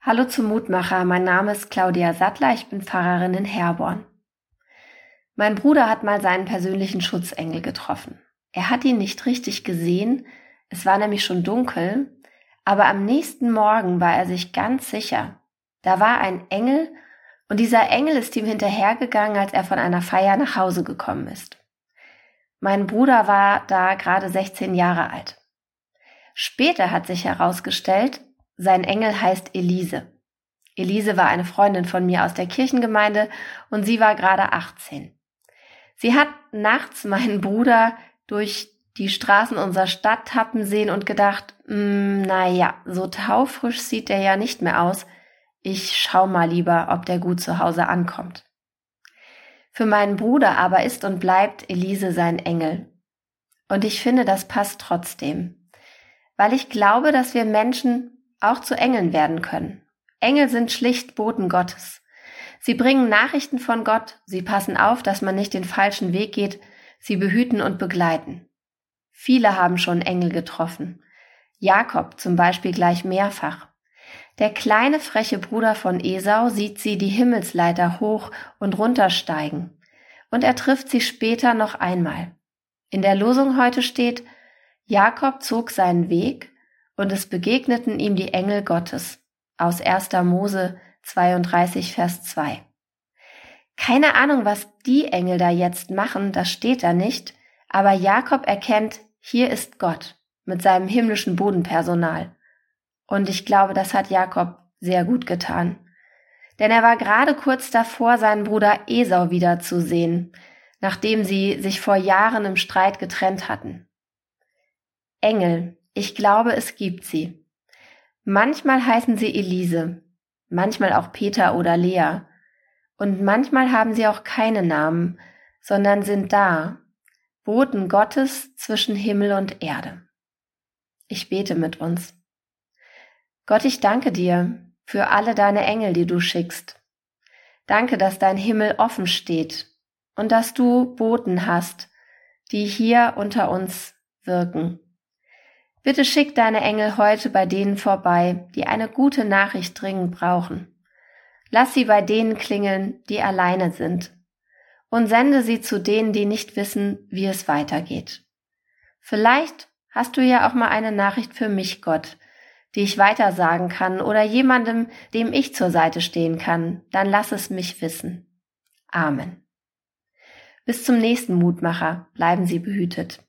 Hallo zum Mutmacher, mein Name ist Claudia Sattler, ich bin Pfarrerin in Herborn. Mein Bruder hat mal seinen persönlichen Schutzengel getroffen. Er hat ihn nicht richtig gesehen, es war nämlich schon dunkel, aber am nächsten Morgen war er sich ganz sicher. Da war ein Engel und dieser Engel ist ihm hinterhergegangen, als er von einer Feier nach Hause gekommen ist. Mein Bruder war da gerade 16 Jahre alt. Später hat sich herausgestellt, sein Engel heißt Elise. Elise war eine Freundin von mir aus der Kirchengemeinde und sie war gerade 18. Sie hat nachts meinen Bruder durch die Straßen unserer Stadt tappen sehen und gedacht, naja, so taufrisch sieht der ja nicht mehr aus. Ich schau mal lieber, ob der gut zu Hause ankommt. Für meinen Bruder aber ist und bleibt Elise sein Engel. Und ich finde, das passt trotzdem. Weil ich glaube, dass wir Menschen auch zu Engeln werden können. Engel sind schlicht Boten Gottes. Sie bringen Nachrichten von Gott, sie passen auf, dass man nicht den falschen Weg geht, sie behüten und begleiten. Viele haben schon Engel getroffen. Jakob zum Beispiel gleich mehrfach. Der kleine freche Bruder von Esau sieht sie die Himmelsleiter hoch und runtersteigen. Und er trifft sie später noch einmal. In der Losung heute steht, Jakob zog seinen Weg und es begegneten ihm die Engel Gottes. Aus 1. Mose 32, Vers 2. Keine Ahnung, was die Engel da jetzt machen, das steht da nicht, aber Jakob erkennt, hier ist Gott mit seinem himmlischen Bodenpersonal. Und ich glaube, das hat Jakob sehr gut getan. Denn er war gerade kurz davor, seinen Bruder Esau wiederzusehen, nachdem sie sich vor Jahren im Streit getrennt hatten. Engel, ich glaube, es gibt sie. Manchmal heißen sie Elise, manchmal auch Peter oder Lea. Und manchmal haben sie auch keine Namen, sondern sind da, Boten Gottes zwischen Himmel und Erde. Ich bete mit uns. Gott, ich danke dir für alle deine Engel, die du schickst. Danke, dass dein Himmel offen steht und dass du Boten hast, die hier unter uns wirken. Bitte schick deine Engel heute bei denen vorbei, die eine gute Nachricht dringend brauchen. Lass sie bei denen klingeln, die alleine sind. Und sende sie zu denen, die nicht wissen, wie es weitergeht. Vielleicht hast du ja auch mal eine Nachricht für mich, Gott, die ich weitersagen kann oder jemandem, dem ich zur Seite stehen kann. Dann lass es mich wissen. Amen. Bis zum nächsten Mutmacher. Bleiben Sie behütet.